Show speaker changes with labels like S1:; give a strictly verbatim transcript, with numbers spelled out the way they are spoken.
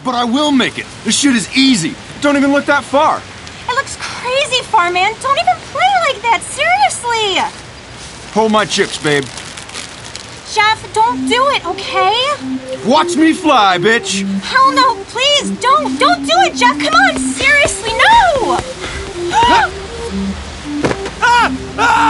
S1: But I will make it. This shit is easy. Don't even look that far.
S2: It looks crazy far, man. Don't even play like that. Seriously.
S1: Hold my chips, babe.
S2: Jeff, don't do it, okay?
S1: Watch me fly, bitch.
S2: Hell no, please, don't. Don't do it, Jeff. Come on, seriously, no!
S1: ah! Ah!